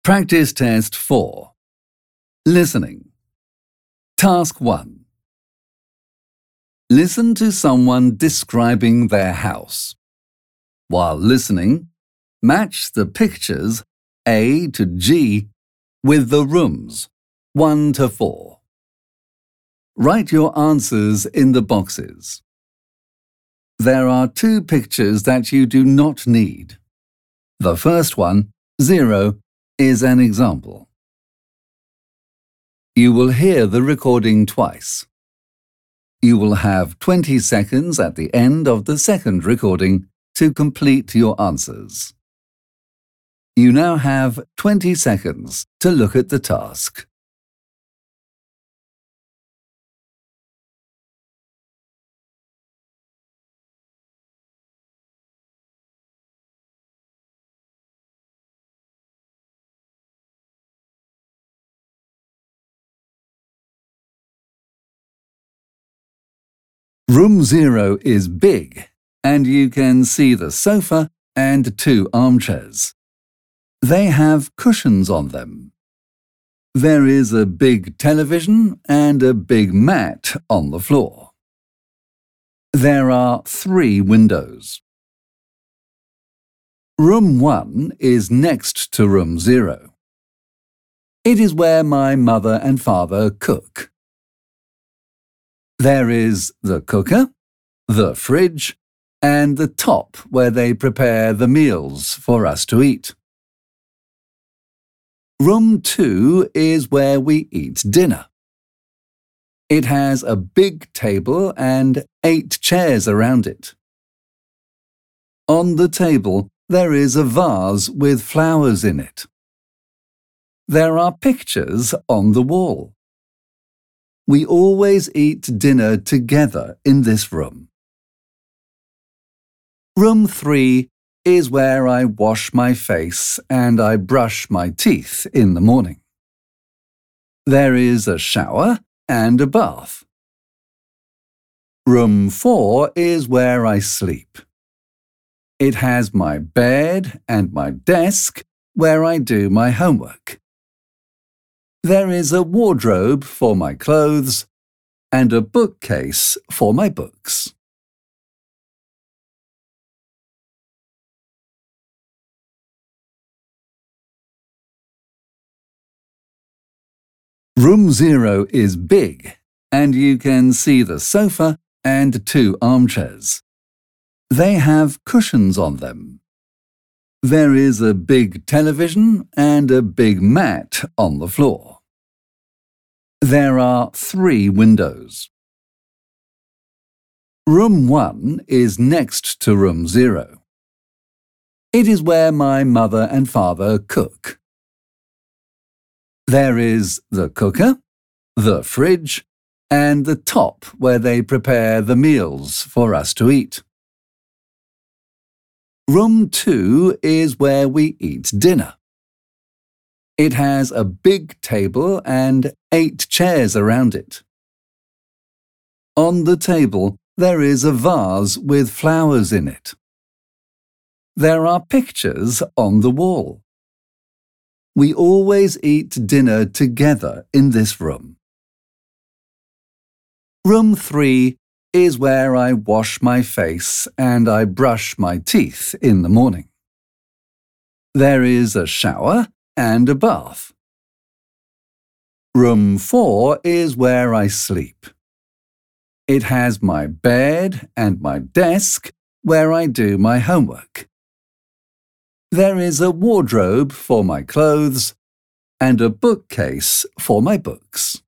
Practice Test 4. Listening. Task 1. Listen to someone describing their house. While listening, match the pictures A to G with the rooms 1 to 4. Write your answers in the boxes. There are 2 pictures that you do not need. The first one, 0, is an example. You will hear the recording twice. You will have 20 seconds at the end of the second recording to complete your answers. You now have 20 seconds to look at the task. Room 0 is big, and you can see the sofa and 2 armchairs. They have cushions on them. There is a big television and a big mat on the floor. There are 3 windows. Room 1 is next to room 0. It is where my mother and father cook. There is the cooker, the fridge, and the top where they prepare the meals for us to eat. Room 2 is where we eat dinner. It has a big table and 8 chairs around it. On the table, there is a vase with flowers in it. There are pictures on the wall. We always eat dinner together in this room. Room 3 is where I wash my face and I brush my teeth in the morning. There is a shower and a bath. Room 4 is where I sleep. It has my bed and my desk where I do my homework. There is a wardrobe for my clothes and a bookcase for my books. Room 0 is big, and you can see the sofa and 2 armchairs. They have cushions on them. There is a big television and a big mat on the floor. There are 3 windows. Room 1 is next to room 0. It is where my mother and father cook. There is the cooker, the fridge, and the top where they prepare the meals for us to eat. Room 2 is where we eat dinner. It has a big table and 8 chairs around it. On the table, there is a vase with flowers in it. There are pictures on the wall. We always eat dinner together in this room. Room 3 is where I wash my face and I brush my teeth in the morning. There is a shower and a bath. Room 4 is where I sleep. It has my bed and my desk where I do my homework. There is a wardrobe for my clothes and a bookcase for my books.